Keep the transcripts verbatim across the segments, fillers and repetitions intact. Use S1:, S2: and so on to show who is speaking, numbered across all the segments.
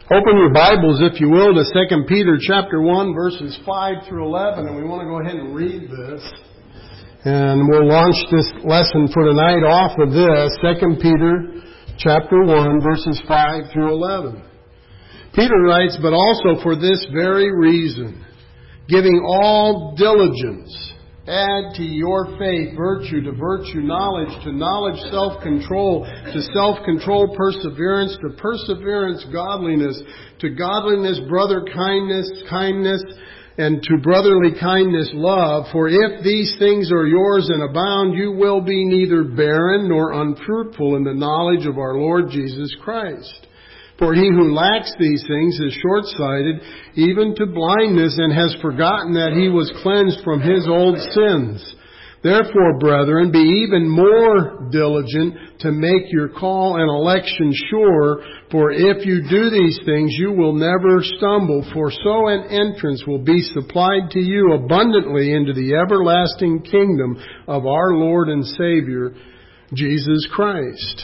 S1: Open your Bibles, if you will, to Second Peter chapter one, verses five through eleven, and we want to go ahead and read this. And we'll launch this lesson for tonight off of this, Second Peter chapter one, verses five through eleven. Peter writes, "But also for this very reason, giving all diligence, add to your faith virtue, to virtue knowledge, to knowledge self-control, to self-control perseverance, to perseverance godliness, to godliness brother kindness, kindness, and to brotherly kindness love. For if these things are yours and abound, you will be neither barren nor unfruitful in the knowledge of our Lord Jesus Christ. For he who lacks these things is short-sighted, even to blindness, and has forgotten that he was cleansed from his old sins. Therefore, brethren, be even more diligent to make your call and election sure. For if you do these things, you will never stumble. For so an entrance will be supplied to you abundantly into the everlasting kingdom of our Lord and Savior, Jesus Christ."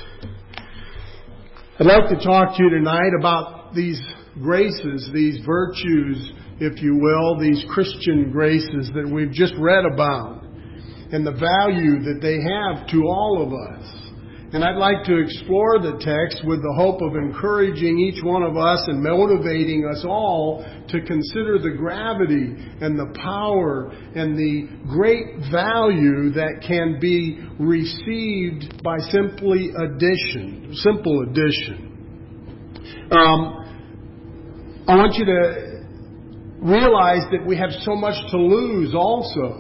S1: I'd like to talk to you tonight about these graces, these virtues, if you will, these Christian graces that we've just read about, and the value that they have to all of us. And I'd like to explore the text with the hope of encouraging each one of us and motivating us all to consider the gravity and the power and the great value that can be received by simply addition, simple addition. Um, I want you to realize that we have so much to lose also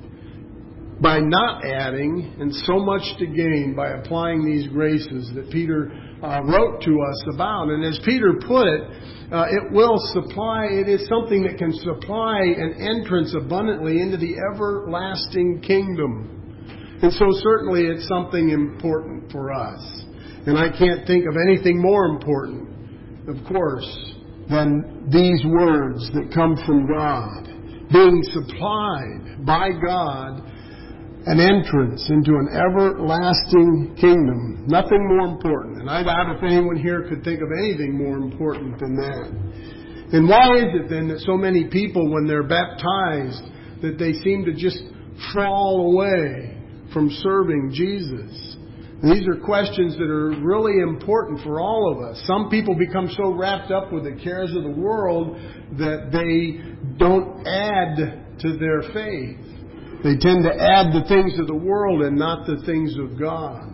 S1: by not adding, and so much to gain by applying these graces that Peter uh, wrote to us about. And as Peter put it, uh, it will supply, it is something that can supply an entrance abundantly into the everlasting kingdom. And so certainly it's something important for us. And I can't think of anything more important, of course, than these words that come from God. Being supplied by God an entrance into an everlasting kingdom. Nothing more important. And I doubt if anyone here could think of anything more important than that. And why is it then that so many people, when they're baptized, that they seem to just fall away from serving Jesus? And these are questions that are really important for all of us. Some people become so wrapped up with the cares of the world that they don't add to their faith. They tend to add the things of the world and not the things of God.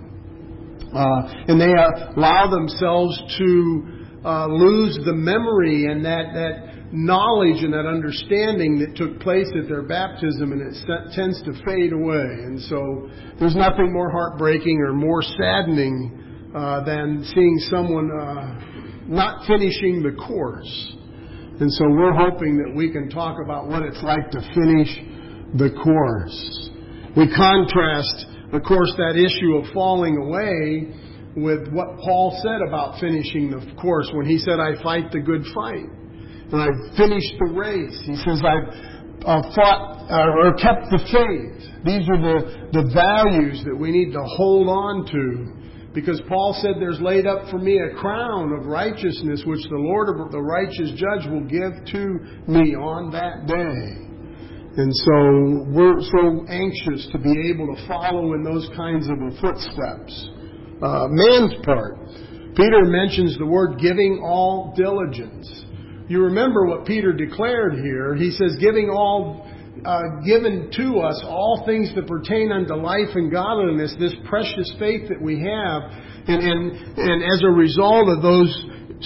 S1: Uh, and they uh, allow themselves to uh, lose the memory and that, that knowledge and that understanding that took place at their baptism, and it tends to fade away. And so there's nothing more heartbreaking or more saddening uh, than seeing someone uh, not finishing the course. And so we're hoping that we can talk about what it's like to finish the course. We contrast, of course, that issue of falling away with what Paul said about finishing the course when he said, "I fight the good fight, and I've finished the race." He says, "I've uh, fought uh, or kept the faith." These are the, the values that we need to hold on to, because Paul said, "There's laid up for me a crown of righteousness, which the Lord, the righteous judge, will give to me on that day." And so we're so anxious to be able to follow in those kinds of footsteps. Uh, man's part. Peter mentions the word giving all diligence. You remember what Peter declared here. He says, giving all, uh, given to us all things that pertain unto life and godliness, this precious faith that we have. And, and, and as a result of those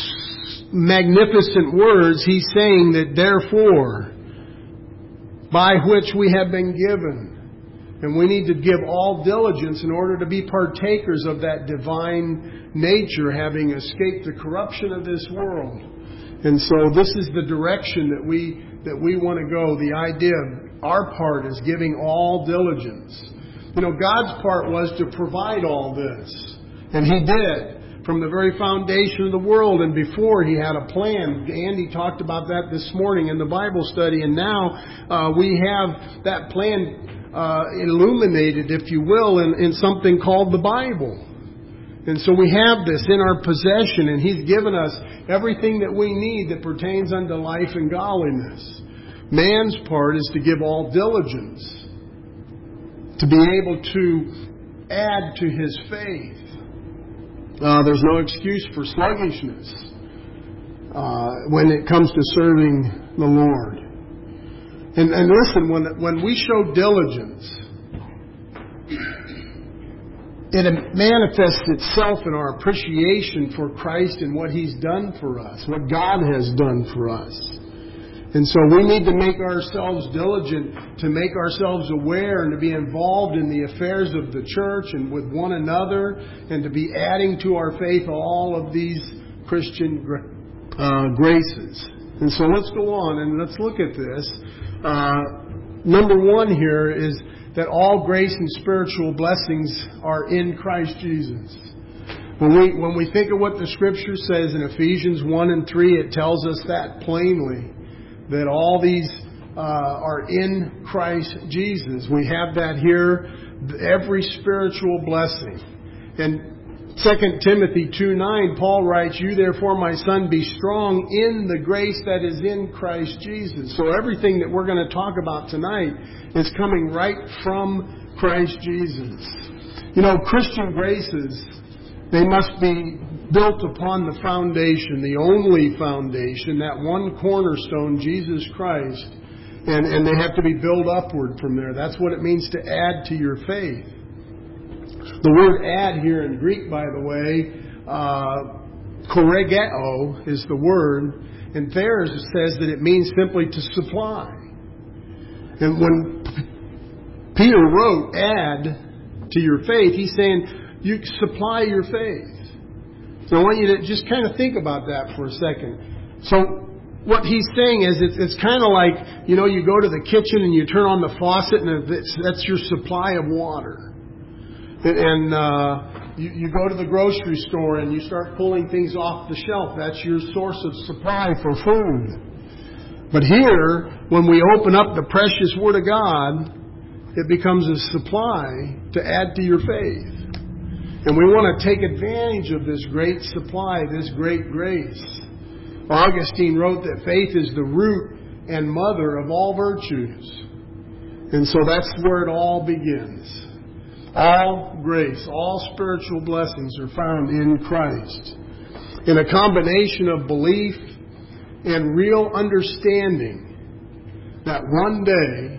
S1: magnificent words, he's saying that therefore, by which we have been given. And we need to give all diligence in order to be partakers of that divine nature, having escaped the corruption of this world. And so this is the direction that we that we want to go. The idea of our part is giving all diligence. You know, God's part was to provide all this. And He did. From the very foundation of the world, and before, He had a plan. Andy talked about that this morning in the Bible study, and now uh, we have that plan uh, illuminated, if you will, in, in something called the Bible. And so we have this in our possession, and He's given us everything that we need that pertains unto life and godliness. Man's part is to give all diligence, to be able to add to his faith. Uh, there's no excuse for sluggishness uh, when it comes to serving the Lord. And, and listen, when when we show diligence, it manifests itself in our appreciation for Christ and what He's done for us, what God has done for us. And so we need to make ourselves diligent, to make ourselves aware and to be involved in the affairs of the church and with one another, and to be adding to our faith all of these Christian uh, graces. And so let's go on and let's look at this. Uh, number one here is that all grace and spiritual blessings are in Christ Jesus. When we when we think of what the Scripture says in Ephesians one and three, it tells us that plainly, that all these uh, are in Christ Jesus. We have that here, every spiritual blessing. And Second Timothy two nine, Paul writes, "You therefore, my son, be strong in the grace that is in Christ Jesus." So everything that we're going to talk about tonight is coming right from Christ Jesus. You know, Christian graces, they must be built upon the foundation, the only foundation, that one cornerstone, Jesus Christ. And, and they have to be built upward from there. That's what it means to add to your faith. The word add here in Greek, by the way, uh, korregeo is the word. And there it says that it means simply to supply. And when Peter wrote, add to your faith, he's saying, you supply your faith. So I want you to just kind of think about that for a second. So what he's saying is it's, it's kind of like, you know, you go to the kitchen and you turn on the faucet and it's, that's your supply of water. And uh, you, you go to the grocery store and you start pulling things off the shelf. That's your source of supply for food. But here, when we open up the precious Word of God, it becomes a supply to add to your faith. And we want to take advantage of this great supply, this great grace. Augustine wrote that faith is the root and mother of all virtues. And so that's where it all begins. All grace, all spiritual blessings are found in Christ. In a combination of belief and real understanding that one day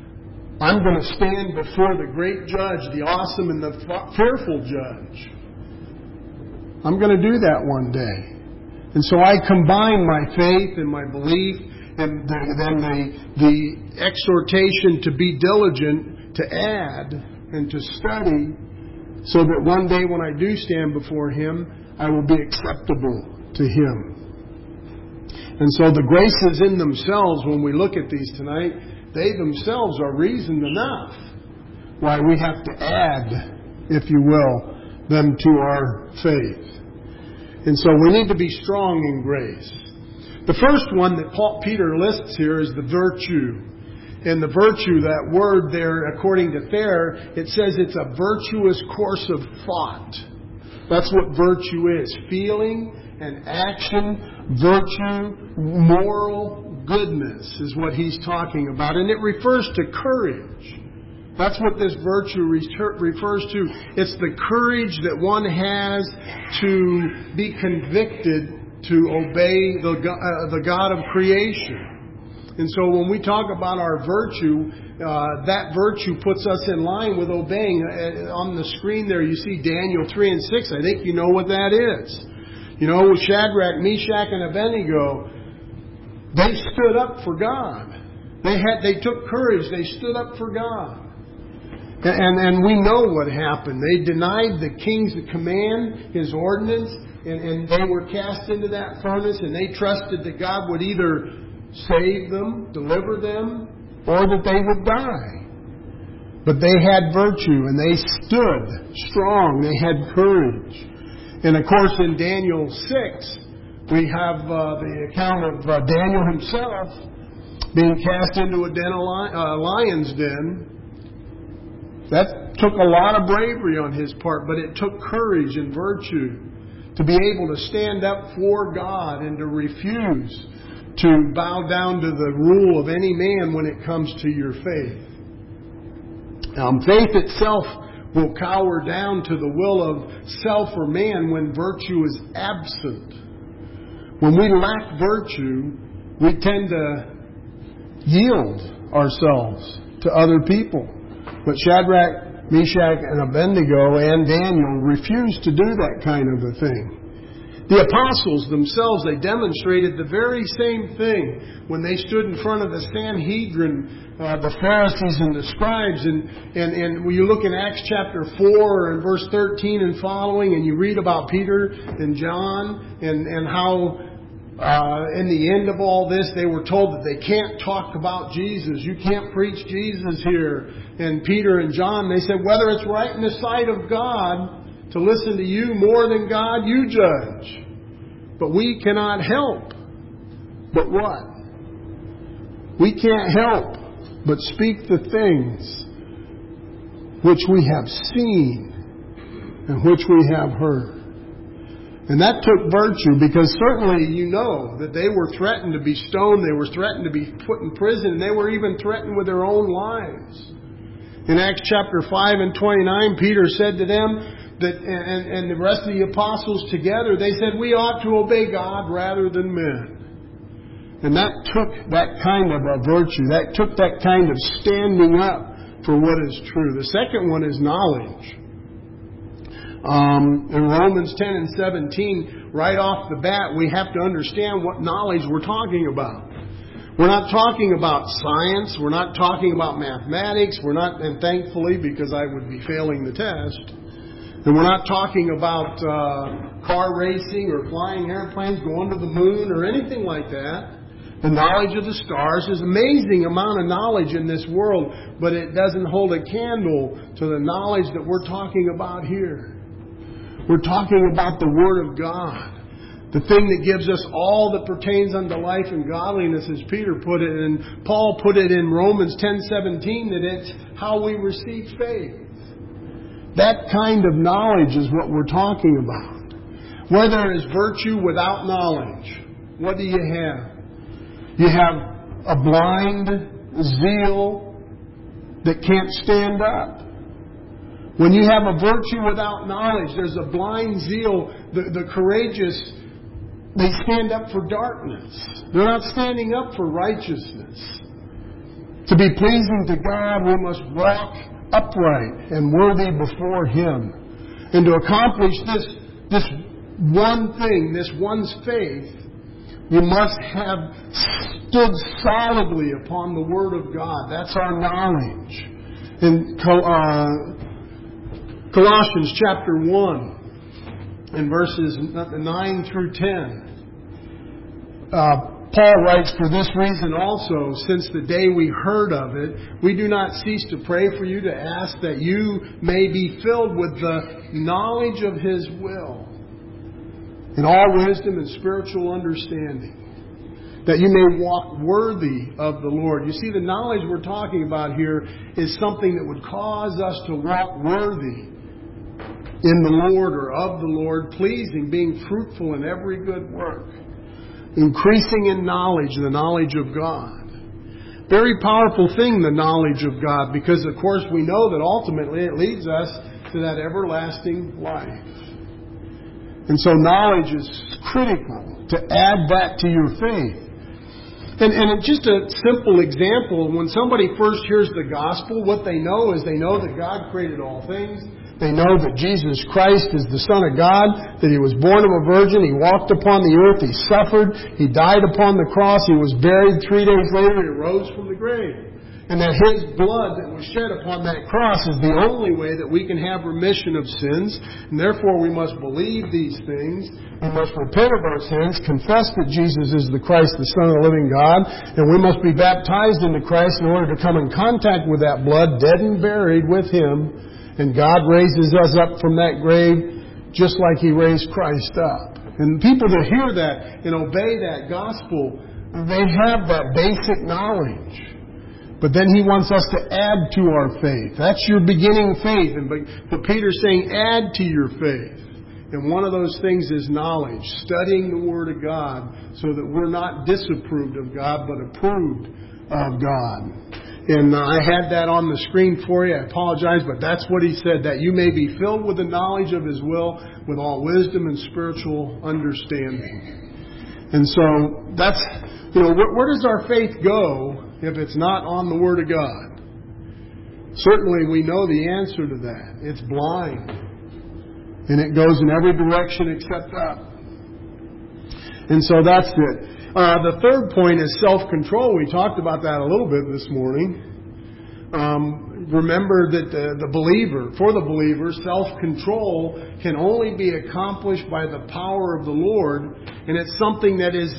S1: I'm going to stand before the great judge, the awesome and the fearful judge. I'm going to do that one day. And so I combine my faith and my belief and then the, the exhortation to be diligent, to add, and to study, so that one day when I do stand before Him, I will be acceptable to Him. And so the graces in themselves, when we look at these tonight, they themselves are reason enough why we have to add, if you will, them to our faith. And so we need to be strong in grace. The first one that Paul, Peter lists here is the virtue. And the virtue, that word there, according to Thayer, it says it's a virtuous course of thought. That's what virtue is. Feeling and action, virtue, moral goodness is what he's talking about. And it refers to courage. That's what this virtue refers to. It's the courage that one has to be convicted to obey the, uh, the God of creation. And so when we talk about our virtue, uh, that virtue puts us in line with obeying. Uh, on the screen there you see Daniel three and six. I think you know what that is. You know, with Shadrach, Meshach, and Abednego, they stood up for God. They had, they took courage. They stood up for God. And, and, and we know what happened. They denied the king's command, his ordinance, and, and they were cast into that furnace, and they trusted that God would either save them, deliver them, or that they would die. But they had virtue and they stood strong. They had courage. And of course in Daniel six, we have uh, the account of uh, Daniel himself being cast into a den of li- uh, lion's den. That took a lot of bravery on his part, but it took courage and virtue to be able to stand up for God and to refuse to bow down to the rule of any man when it comes to your faith. Um, faith itself will cower down to the will of self or man when virtue is absent. When we lack virtue, we tend to yield ourselves to other people. But Shadrach, Meshach, and Abednego and Daniel refused to do that kind of a thing. The apostles themselves, they demonstrated the very same thing when they stood in front of the Sanhedrin, uh, the Pharisees and the scribes. And, and, and when you look in Acts chapter four and verse thirteen and following, and you read about Peter and John and, and how uh, in the end of all this they were told that they can't talk about Jesus. You can't preach Jesus here. And Peter and John, they said, whether it's right in the sight of God to listen to you more than God, you judge. But we cannot help. But what? We can't help but speak the things which we have seen and which we have heard. And that took virtue, because certainly you know that they were threatened to be stoned, they were threatened to be put in prison, and they were even threatened with their own lives. In Acts chapter five and twenty-nine, Peter said to them, that, and, and the rest of the apostles together, they said, we ought to obey God rather than men. And that took that kind of a virtue. That took that kind of standing up for what is true. The second one is knowledge. Um, in Romans ten and seventeen, right off the bat, we have to understand what knowledge we're talking about. We're not talking about science. We're not talking about mathematics. We're not, and thankfully, because I would be failing the test. And we're not talking about uh, car racing or flying airplanes, going to the moon or anything like that. The knowledge of the stars is an amazing amount of knowledge in this world, but it doesn't hold a candle to the knowledge that we're talking about here. We're talking about the Word of God. The thing that gives us all that pertains unto life and godliness, as Peter put it, and Paul put it in Romans ten seventeen, that it's how we receive faith. That kind of knowledge is what we're talking about. Where there is virtue without knowledge, what do you have? You have a blind zeal that can't stand up. When you have a virtue without knowledge, there's a blind zeal. The, the courageous, they stand up for darkness. They're not standing up for righteousness. To be pleasing to God, we must walk upright and worthy before Him. And to accomplish this, this one thing, this one's faith, you must have stood solidly upon the Word of God. That's our knowledge. In uh, Colossians chapter one, in verses nine through ten, uh, Paul writes, for this reason also, since the day we heard of it, we do not cease to pray for you, to ask that you may be filled with the knowledge of His will, in all wisdom and spiritual understanding, that you may walk worthy of the Lord. You see, the knowledge we're talking about here is something that would cause us to walk worthy in the Lord, or of the Lord, pleasing, being fruitful in every good work. Increasing in knowledge, the knowledge of God. Very powerful thing, the knowledge of God, because of course we know that ultimately it leads us to that everlasting life. And so knowledge is critical to add that to your faith. And, and just a simple example, when somebody first hears the gospel, what they know is they know that God created all things. They know that Jesus Christ is the Son of God, that He was born of a virgin, He walked upon the earth, He suffered, He died upon the cross, He was buried, three days later He rose from the grave. And that His blood that was shed upon that cross is the only way that we can have remission of sins. And therefore we must believe these things. We must repent of our sins, confess that Jesus is the Christ, the Son of the living God, and we must be baptized into Christ in order to come in contact with that blood, dead and buried with Him. And God raises us up from that grave just like He raised Christ up. And people that hear that and obey that gospel, they have that basic knowledge. But then He wants us to add to our faith. That's your beginning faith. And but, but Peter's saying, add to your faith. And one of those things is knowledge, studying the Word of God so that we're not disapproved of God, but approved of God. And uh, I had that on the screen for you. I apologize, but that's what he said, that you may be filled with the knowledge of His will, with all wisdom and spiritual understanding. And so that's, you know, where, where does our faith go if it's not on the Word of God? Certainly we know the answer to that. It's blind. And it goes in every direction except up. And so that's it. Uh, the third point is self-control. We talked about that a little bit this morning. Um, remember that the, the believer, for the believer, self-control can only be accomplished by the power of the Lord. And it's something that is,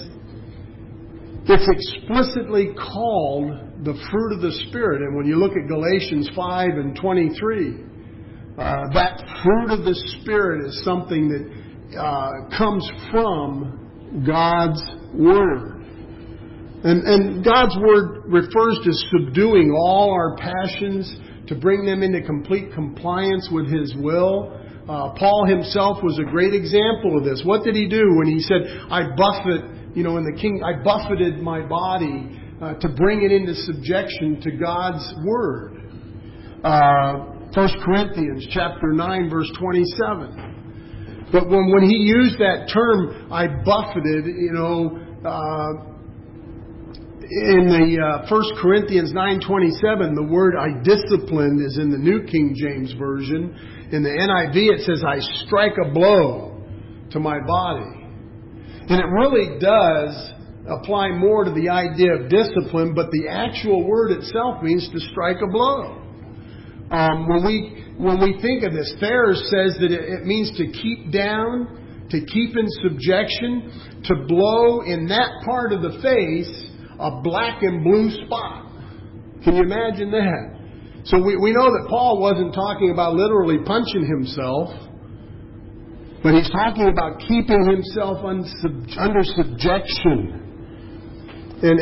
S1: it's explicitly called the fruit of the Spirit. And when you look at Galatians five and twenty-three, Uh, that fruit of the Spirit is something that uh, comes from God's Word. And, and God's Word refers to subduing all our passions to bring them into complete compliance with His will. Uh, Paul himself was a great example of this. What did he do when he said, I buffet, you know, in the king, I buffeted my body uh, to bring it into subjection to God's Word? Uh, First Corinthians chapter nine, verse twenty-seven. But when, when he used that term, I buffeted, you know, uh, in the uh, First Corinthians nine twenty-seven, the word I disciplined is in the New King James Version. In the N I V it says, I strike a blow to my body. And it really does apply more to the idea of discipline, but the actual word itself means to strike a blow. Um, when we when we think of this, Thayer says that it, it means to keep down, to keep in subjection, to blow in that part of the face a black and blue spot. Can you imagine that? So we, we know that Paul wasn't talking about literally punching himself, but he's talking about keeping himself unsub, under subjection. And,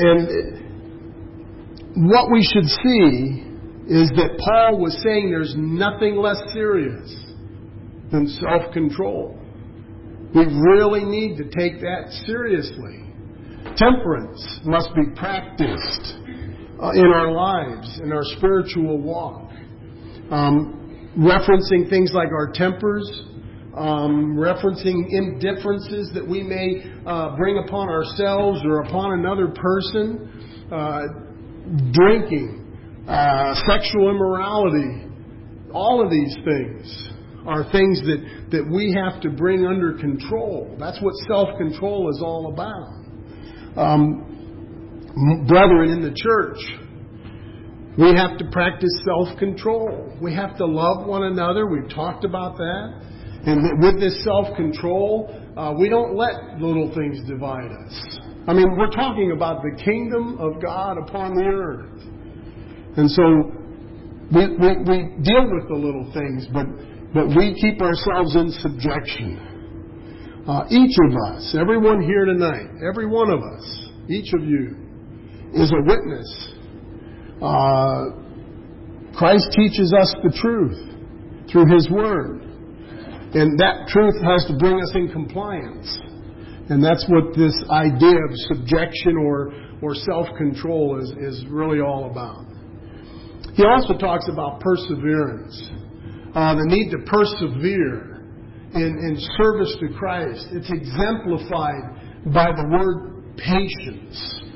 S1: and what we should see is that Paul was saying there's nothing less serious than self-control. We really need to take that seriously. Temperance must be practiced uh, in our lives, in our spiritual walk. Um, referencing things like our tempers, um, referencing indifferences that we may uh, bring upon ourselves or upon another person, uh, drinking, Uh, sexual immorality, all of these things are things that, that we have to bring under control. That's what self-control is all about. Um, brethren in the church, we have to practice self-control. We have to love one another. We've talked about that. And with this self-control, uh, we don't let little things divide us. I mean, we're talking about the kingdom of God upon the earth. And so we, we, we deal with the little things, but, but we keep ourselves in subjection. Uh, each of us, everyone here tonight, every one of us, each of you, is a witness. Uh, Christ teaches us the truth through His Word. And that truth has to bring us in compliance. And that's what this idea of subjection or, or self-control is, is really all about. He also talks about perseverance, uh, the need to persevere in, in service to Christ. It's exemplified by the word patience.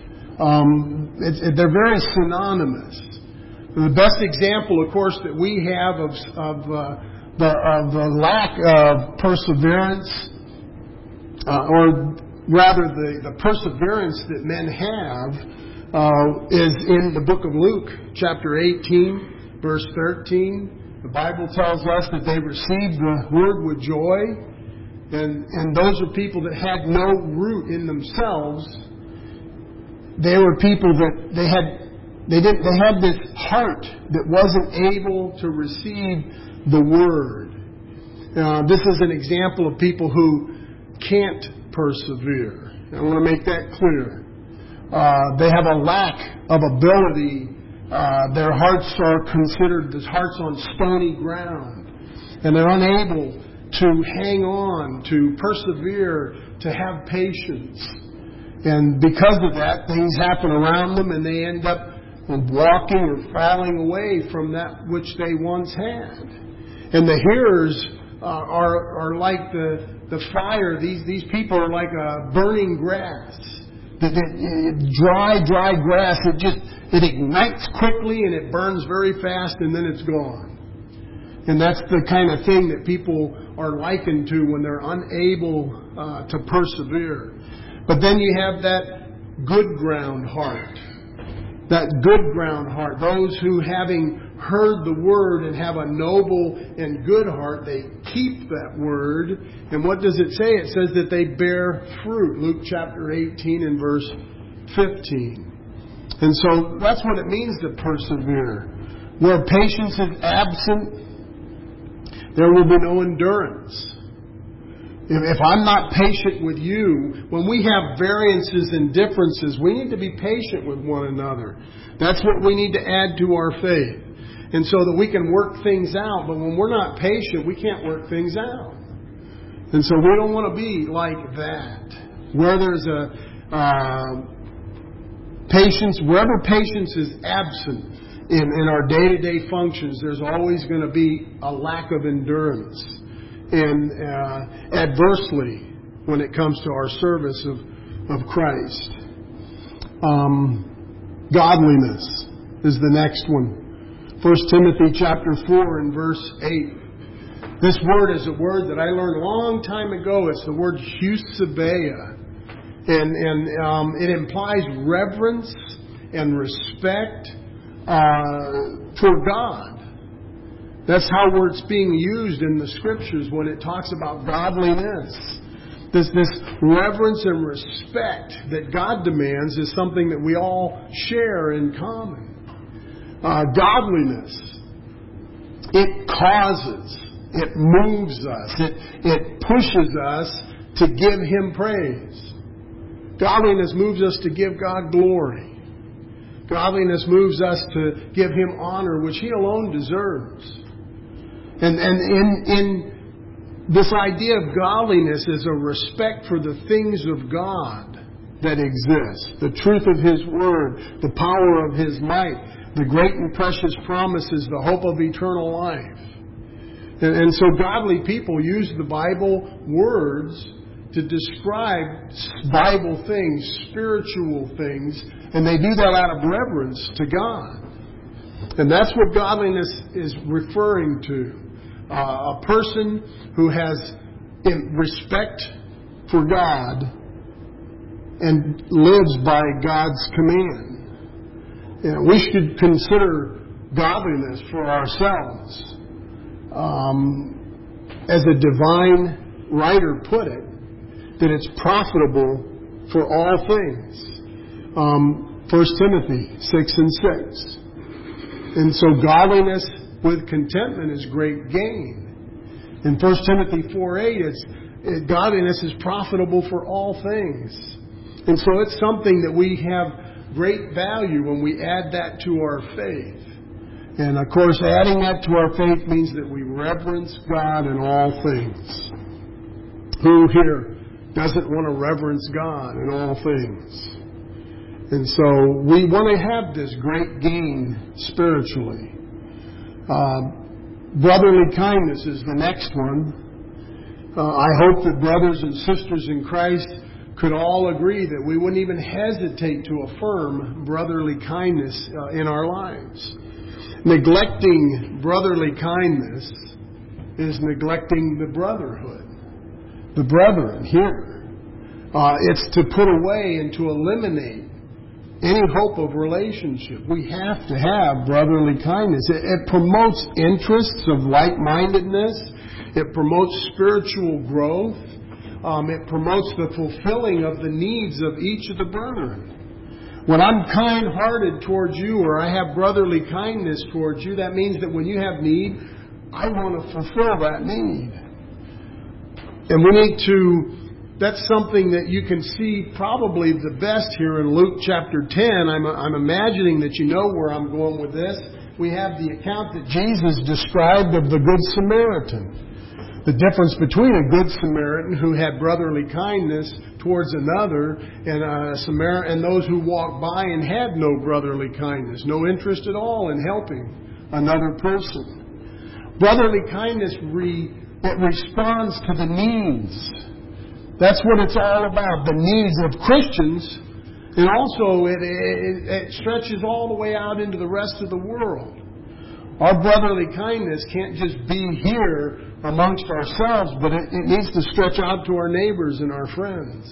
S1: Um, it, it, they're very synonymous. The best example, of course, that we have of, of, uh, the, of the lack of perseverance, uh, or rather the, the perseverance that men have, Uh, is in the book of Luke, chapter eighteen, verse thirteen. The Bible tells us that they received the word with joy, and and those are people that had no root in themselves. They were people that they had they didn't they had this heart that wasn't able to receive the word. Uh, this is an example of people who can't persevere. I want to make that clear. Uh, they have a lack of ability uh, their hearts are considered as hearts on stony ground. And they're unable to hang on, to persevere, to have patience. And because of that, things happen around them and they end up walking or falling away from that which they once had. And the hearers uh, are are like the, the fire. These, these people are like a burning grass. The, the, dry, dry grass. It just it ignites quickly and it burns very fast and then it's gone. And that's the kind of thing that people are likened to when they're unable uh, to persevere. But then you have that good ground heart. That good ground heart. Those who, having heard the word and have a noble and good heart, they keep that word. And what does it say? It says that they bear fruit. Luke chapter eighteen and verse fifteen. And so that's what it means to persevere. Where patience is absent, there will be no endurance. If I'm not patient with you, when we have variances and differences, we need to be patient with one another. That's what we need to add to our faith. And so that we can work things out. But when we're not patient, we can't work things out. And so we don't want to be like that. Where there's a uh, patience, wherever patience is absent in, in our day-to-day functions, there's always going to be a lack of endurance. And uh, adversely when it comes to our service of, of Christ. Um, godliness is the next one. First Timothy chapter four and verse eight. This word is a word that I learned a long time ago. It's the word husabeia. And, and um, it implies reverence and respect uh, for God. That's how it's being used in the Scriptures when it talks about godliness. This, this reverence and respect that God demands is something that we all share in common. Uh, godliness, it causes, it moves us, it, it pushes us to give Him praise. Godliness moves us to give God glory. Godliness moves us to give Him honor, which He alone deserves. And, and in, in this idea of godliness is a respect for the things of God that exist. The truth of His Word, the power of His might, the great and precious promises, the hope of eternal life. And, and so godly people use the Bible words to describe Bible things, spiritual things, and they do that out of reverence to God. And that's what godliness is referring to. Uh, a person who has respect for God and lives by God's command. You know, we should consider godliness for ourselves. Um, as a divine writer put it, that it's profitable for all things. Um, First Timothy six and six. And so godliness with contentment is great gain. In First Timothy four eight, it's, it, godliness is profitable for all things. And so it's something that we have great value when we add that to our faith. And of course, adding that to our faith means that we reverence God in all things. Who here doesn't want to reverence God in all things? And so we want to have this great gain spiritually. Uh, brotherly kindness is the next one. Uh, I hope that brothers and sisters in Christ could all agree that we wouldn't even hesitate to affirm brotherly kindness uh, in our lives. Neglecting brotherly kindness is neglecting the brotherhood. The brethren here. Uh, it's to put away and to eliminate any hope of relationship. We have to have brotherly kindness. It, it promotes interests of like-mindedness. It promotes spiritual growth. Um, it promotes the fulfilling of the needs of each of the brethren. When I'm kind-hearted towards you, or I have brotherly kindness towards you, that means that when you have need, I want to fulfill that need. And we need to that's something that you can see probably the best here in Luke chapter ten. I'm, I'm imagining that you know where I'm going with this. We have the account that Jesus described of the Good Samaritan. The difference between a Good Samaritan who had brotherly kindness towards another and a Samar- and those who walked by and had no brotherly kindness, no interest at all in helping another person. Brotherly kindness re- it responds to the needs. That's what it's all about, the needs of Christians. And also it, it, it stretches all the way out into the rest of the world. Our brotherly kindness can't just be here amongst ourselves, but it, it needs to stretch out to our neighbors and our friends.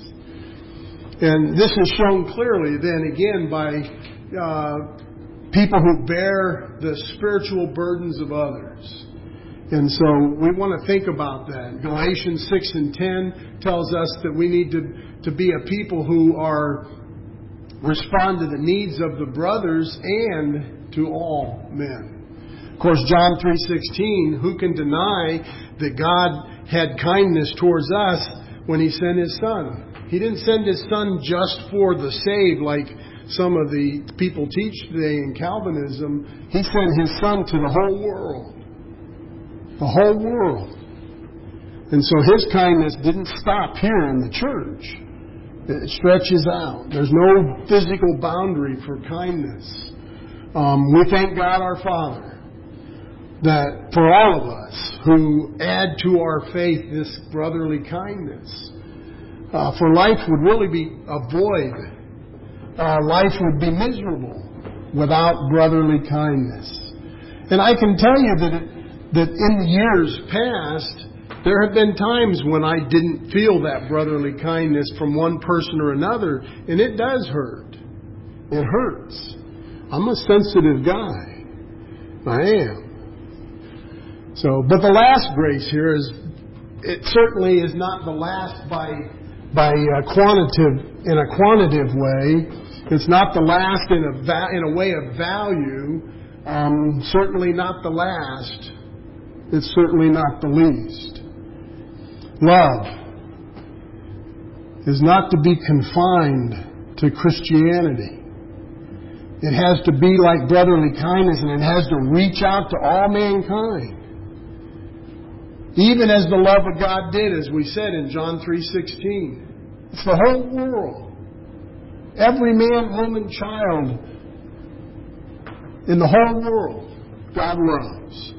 S1: And this is shown clearly then again by uh, people who bear the spiritual burdens of others. And so we want to think about that. Galatians six and ten tells us that we need to, to be a people who are respond to the needs of the brothers and to all men. Of course, John three sixteen, who can deny that God had kindness towards us when He sent His Son? He didn't send His Son just for the saved like some of the people teach today in Calvinism. He sent His Son to the whole world. The whole world. And so His kindness didn't stop here in the church. It stretches out. There's no physical boundary for kindness. Um, we thank God our Father that for all of us who add to our faith this brotherly kindness. Uh, for life would really be a void. Uh, life would be miserable without brotherly kindness. And I can tell you that it, that in the years past, there have been times when I didn't feel that brotherly kindness from one person or another, and it does hurt. It hurts. I'm a sensitive guy. I am. So, but the last grace here is, it certainly is not the last by by uh, quantitative in a quantitative way. It's not the last in a va- in a way of value. Um, certainly not the last. It's certainly not the least. Love is not to be confined to Christianity. It has to be like brotherly kindness, and it has to reach out to all mankind. Even as the love of God did, as we said in John three sixteen. It's the whole world. Every man, woman, child in the whole world, God loves.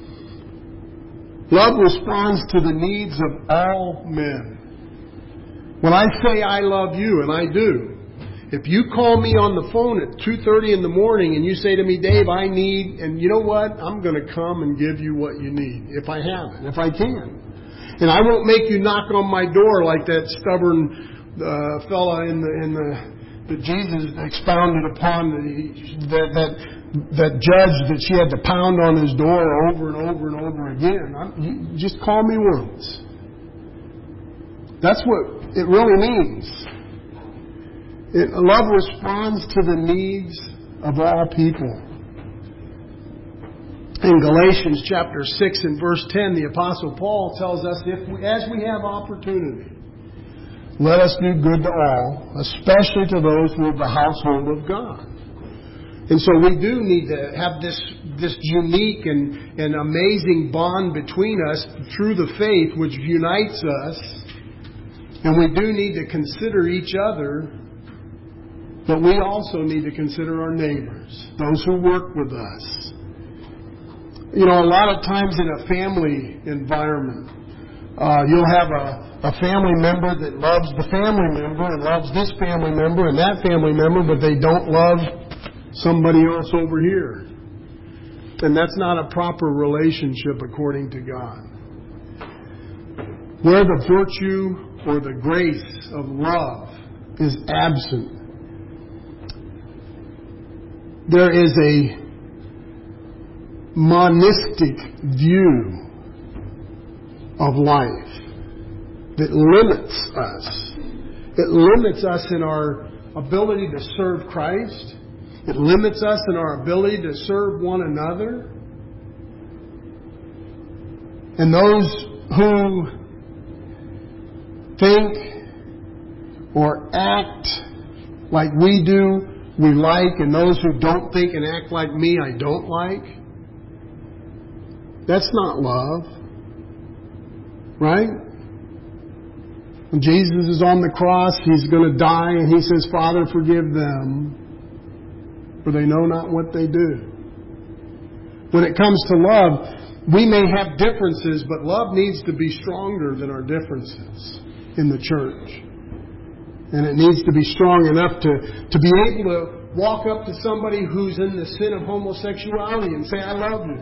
S1: Love responds to the needs of all men. When I say I love you, and I do, if you call me on the phone at two thirty in the morning and you say to me, Dave, I need, and you know what? I'm going to come and give you what you need, if I have it, if I can. And I won't make you knock on my door like that stubborn uh, fella in the, in the, that Jesus expounded upon, that, that, that judge that she had to pound on his door over and over and over again. I'm, you just call me once. That's what it really means. It, love responds to the needs of all people. In Galatians chapter six and verse ten, the Apostle Paul tells us, if we, as we have opportunity, let us do good to all, especially to those who are of the household of God. And so we do need to have this, this unique and, and amazing bond between us through the faith which unites us. And we do need to consider each other, but we also need to consider our neighbors, those who work with us. You know, a lot of times in a family environment, uh, you'll have a, a family member that loves the family member and loves this family member and that family member, but they don't love somebody else over here. And that's not a proper relationship according to God. Where the virtue or the grace of love is absent, there is a monistic view of life that limits us. It limits us in our ability to serve Christ. It limits us in our ability to serve one another. And those who think or act like we do, we like, and those who don't think and act like me, I don't like. That's not love. Right? When Jesus is on the cross, He's going to die, and He says, Father, forgive them, for they know not what they do. When it comes to love, we may have differences, but love needs to be stronger than our differences in the church. And it needs to be strong enough to, to be able to walk up to somebody who's in the sin of homosexuality and say, I love you.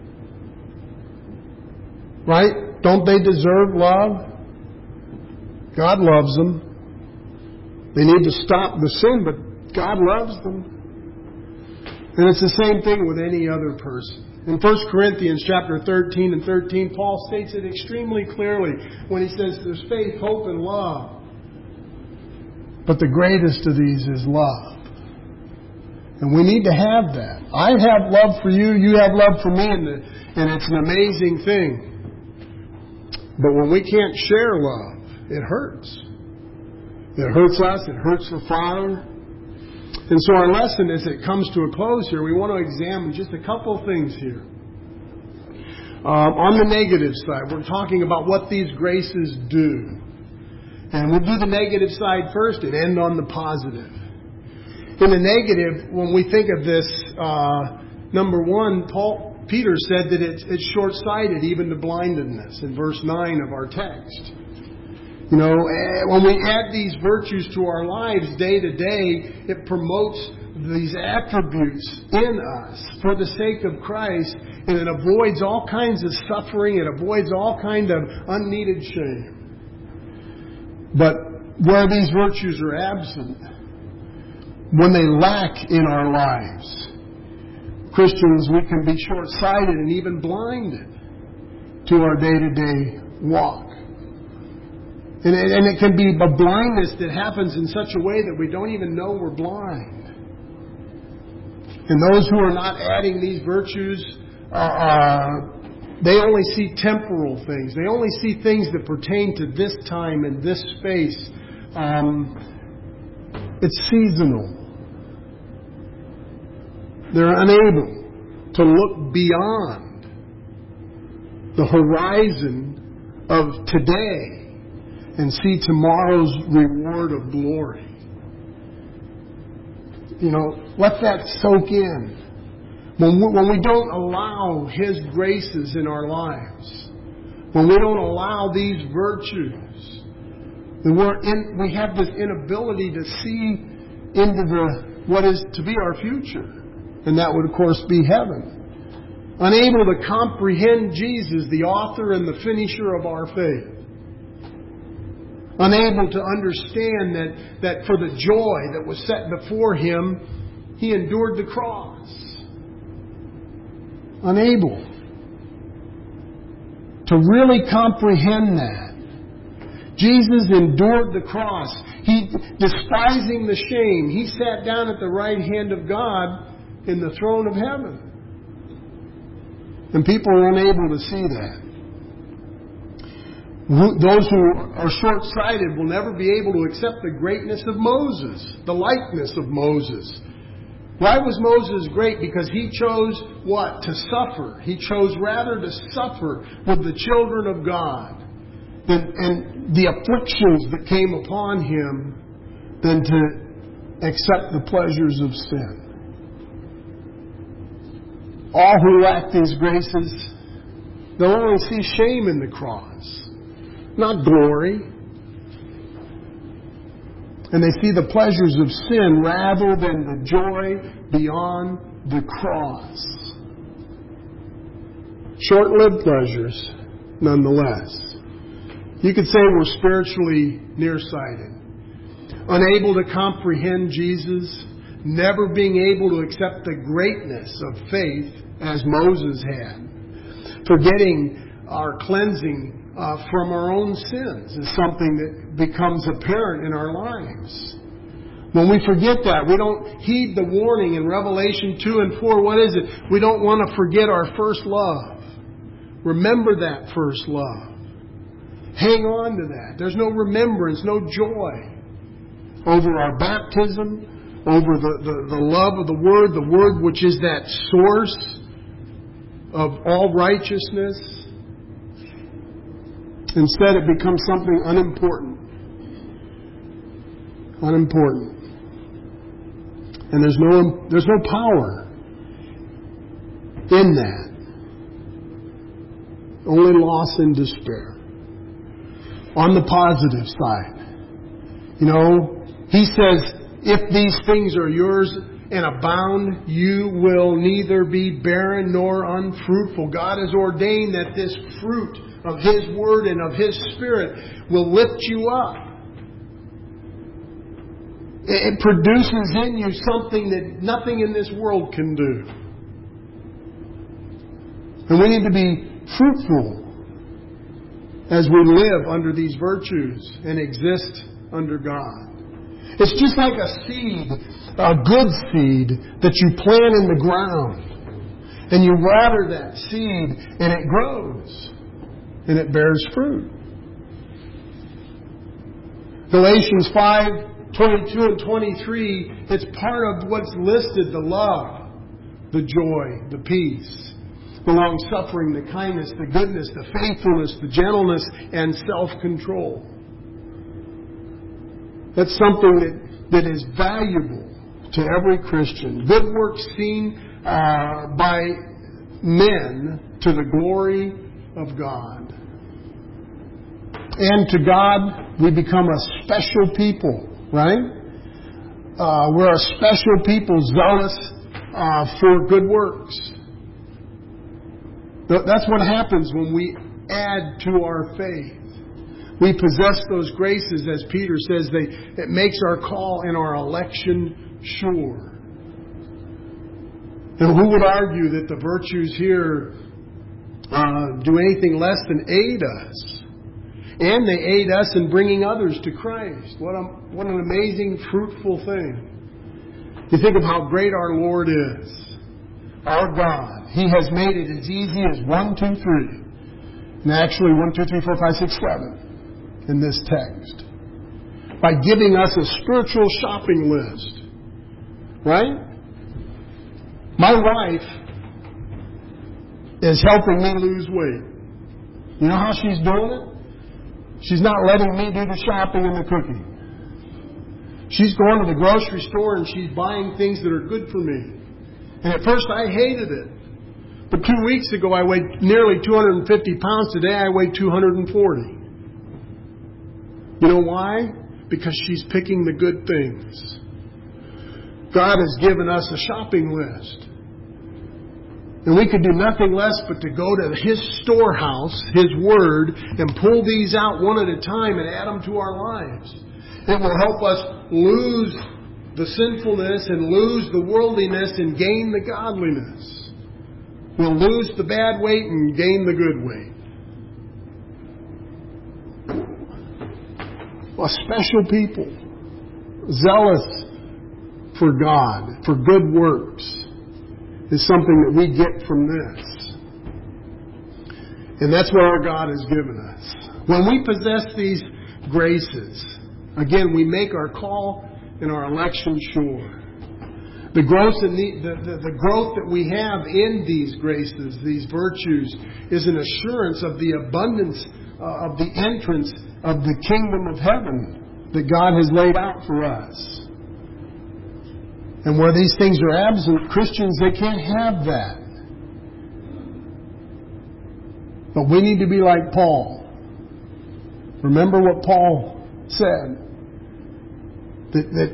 S1: Right? Don't they deserve love? God loves them. They need to stop the sin, but God loves them. And it's the same thing with any other person. In First Corinthians chapter thirteen and thirteen, Paul states it extremely clearly when he says there's faith, hope, and love. But the greatest of these is love. And we need to have that. I have love for you, you have love for me, and, the, and it's an amazing thing. But when we can't share love, it hurts. It hurts us, it hurts the Father. And so our lesson, as it comes to a close here, we want to examine just a couple things here. Um, on the negative side, we're talking about what these graces do. And we'll do the negative side first and end on the positive. In the negative, when we think of this, uh, number one, Paul, Peter said that it's, it's short-sighted, even to blindness, in verse nine of our text. You know, when we add these virtues to our lives day to day, it promotes these attributes in us for the sake of Christ, and it avoids all kinds of suffering, it avoids all kind of unneeded shame. But where these virtues are absent, when they lack in our lives, Christians, we can be short-sighted and even blinded to our day-to-day walk. And it, and it can be a blindness that happens in such a way that we don't even know we're blind. And those who are not adding these virtues, uh, uh, they only see temporal things. They only see things that pertain to this time and this space. Um, it's seasonal. They're unable to look beyond the horizon of today and see tomorrow's reward of glory. You know, let that soak in. When we, when we don't allow His graces in our lives, when we don't allow these virtues, then we're in, we have this inability to see into the what is to be our future. And that would, of course, be heaven. Unable to comprehend Jesus, the author and the finisher of our faith. Unable to understand that, that for the joy that was set before Him, He endured the cross. Unable to really comprehend that. Jesus endured the cross. He, despising the shame, He sat down at the right hand of God in the throne of heaven. And people are unable to see that. Those who are short-sighted will never be able to accept the greatness of Moses, the likeness of Moses. Why was Moses great? Because he chose what? To suffer. He chose rather to suffer with the children of God than, and the afflictions that came upon him than to accept the pleasures of sin. All who lack these graces, they'll only see shame in the cross, not glory. And they see the pleasures of sin rather than the joy beyond the cross. Short-lived pleasures, nonetheless. You could say we're spiritually nearsighted, unable to comprehend Jesus, never being able to accept the greatness of faith as Moses had, forgetting our cleansing Uh, from our own sins is something that becomes apparent in our lives. When we forget that, we don't heed the warning in Revelation two and four. What is it? We don't want to forget our first love. Remember that first love. Hang on to that. There's no remembrance, no joy over our baptism, over the, the, the love of the Word, the Word which is that source of all righteousness. Instead, it becomes something unimportant. Unimportant. And there's no, there's no power in that. Only loss and despair. On the positive side, you know, He says, if these things are yours and abound, you will neither be barren nor unfruitful. God has ordained that this fruit of His Word and of His Spirit will lift you up. It produces in you something that nothing in this world can do. And we need to be fruitful as we live under these virtues and exist under God. It's just like a seed, a good seed that you plant in the ground. And you water that seed and it grows. And it bears fruit. Galatians five, twenty-two and twenty-three, it's part of what's listed, the love, the joy, the peace, the long-suffering, the kindness, the goodness, the faithfulness, the gentleness, and self-control. That's something that, that is valuable to every Christian. Good works seen uh, by men to the glory of God. And to God, we become a special people, right? Uh, we're a special people, zealous uh, for good works. That's what happens when we add to our faith. We possess those graces, as Peter says, they, it makes our call and our election sure. And who would argue that the virtues here uh, do anything less than aid us? And they aid us in bringing others to Christ. What, a, what an amazing, fruitful thing. You think of how great our Lord is. Our God. He has made it as easy as one, two, three. And actually one, two, three, four, five, six, seven. In this text, by giving us a spiritual shopping list. Right? My wife is helping me lose weight. You know how she's doing it? She's not letting me do the shopping and the cooking. She's going to the grocery store and she's buying things that are good for me. And at first I hated it. But two weeks ago I weighed nearly two hundred fifty pounds. Today I weigh two hundred forty. You know why? Because she's picking the good things. God has given us a shopping list. And we could do nothing less but to go to His storehouse, His Word, and pull these out one at a time and add them to our lives. It will help us lose the sinfulness and lose the worldliness and gain the godliness. We'll lose the bad weight and gain the good weight. A special people, zealous for God, for good works, is something that we get from this. And that's what our God has given us. When we possess these graces, again, we make our call and our election sure. The growth, in the, the, the, the growth that we have in these graces, these virtues, is an assurance of the abundance uh, of the entrance of the kingdom of heaven that God has laid out for us. And where these things are absent, Christians, they can't have that. But we need to be like Paul. Remember what Paul said. That, that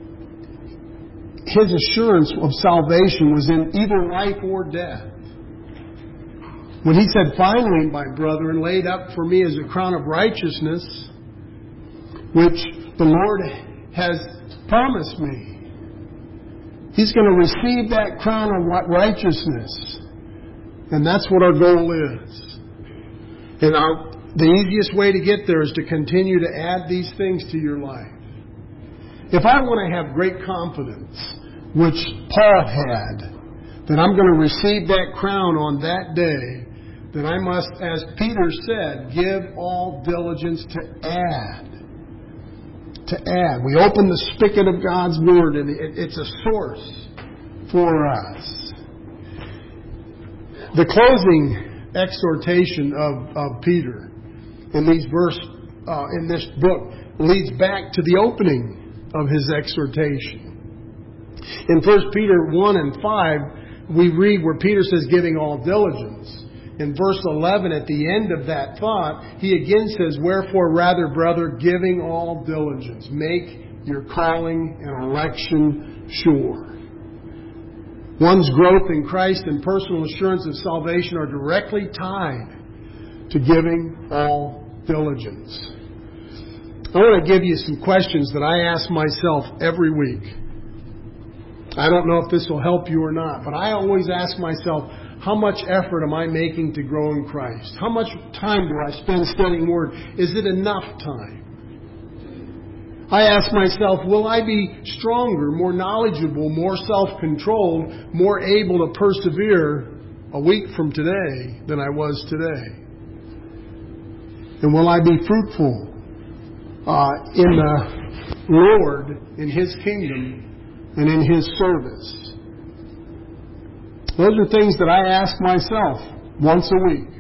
S1: his assurance of salvation was in either life or death. When he said, finally, my brethren, laid up for me as a crown of righteousness, which the Lord has promised me. He's going to receive that crown of righteousness. And that's what our goal is. And our, the easiest way to get there is to continue to add these things to your life. If I want to have great confidence, which Paul had, that I'm going to receive that crown on that day, then I must, as Peter said, give all diligence to add to add. We open the spigot of God's Word, and it's a source for us. The closing exhortation of, of Peter in these verse uh, in this book leads back to the opening of his exhortation. In First Peter one and five, we read where Peter says, giving all diligence. In verse eleven, at the end of that thought, he again says, wherefore rather, brother, giving all diligence, make your calling and election sure. One's growth in Christ and personal assurance of salvation are directly tied to giving all diligence. I want to give you some questions that I ask myself every week. I don't know if this will help you or not, but I always ask myself, how much effort am I making to grow in Christ? How much time do I spend studying the Word? Is it enough time? I ask myself, will I be stronger, more knowledgeable, more self-controlled, more able to persevere a week from today than I was today? And will I be fruitful uh, in the Lord, in His kingdom, and in His service? Those are things that I ask myself once a week.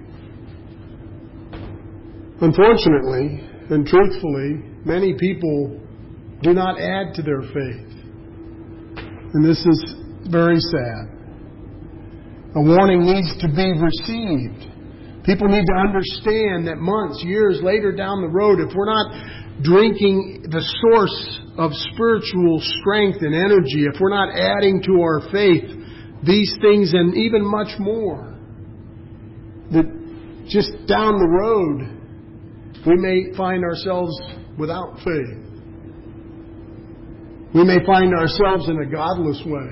S1: Unfortunately and truthfully, many people do not add to their faith. And this is very sad. A warning needs to be received. People need to understand that months, years later down the road, if we're not drinking the source of spiritual strength and energy, if we're not adding to our faith these things and even much more, that just down the road we may find ourselves without faith. We may find ourselves in a godless way.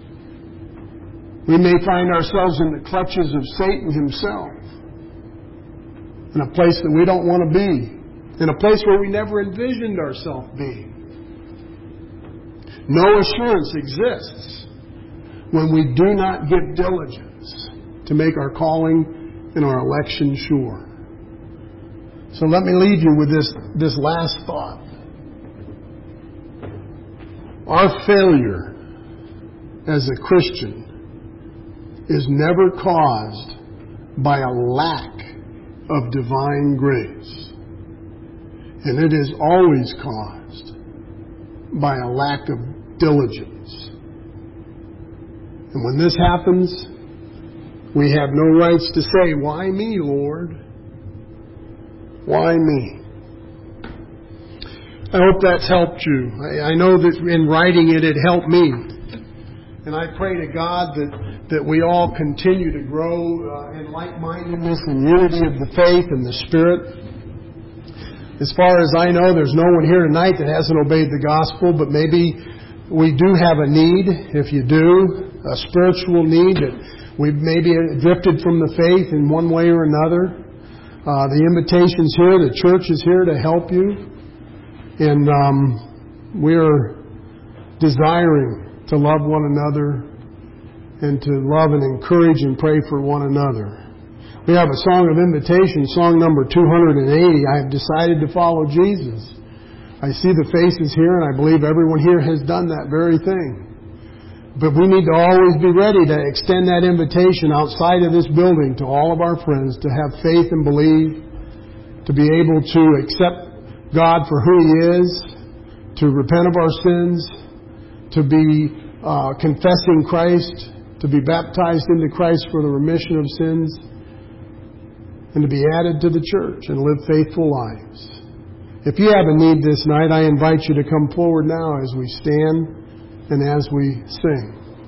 S1: We may find ourselves in the clutches of Satan himself, in a place that we don't want to be, in a place where we never envisioned ourselves being. No assurance exists when we do not give diligence to make our calling and our election sure. So let me leave you with this, this last thought. Our failure as a Christian is never caused by a lack of divine grace. And it is always caused by a lack of diligence. And when this happens, we have no rights to say, why me, Lord? Why me? I hope that's helped you. I, I know that in writing it, it helped me. And I pray to God that, that we all continue to grow uh, in like-mindedness and unity of the faith and the Spirit. As far as I know, there's no one here tonight that hasn't obeyed the gospel, but maybe we do have a need, if you do, a spiritual need, that we've maybe drifted from the faith in one way or another. Uh, the invitation's here, the church is here to help you. And um, we're desiring to love one another and to love and encourage and pray for one another. We have a song of invitation, song number two hundred eighty. I have decided to follow Jesus. I see the faces here, and I believe everyone here has done that very thing. But we need to always be ready to extend that invitation outside of this building to all of our friends to have faith and believe, to be able to accept God for who He is, to repent of our sins, to be uh, confessing Christ, to be baptized into Christ for the remission of sins, and to be added to the church and live faithful lives. If you have a need this night, I invite you to come forward now as we stand and as we sing.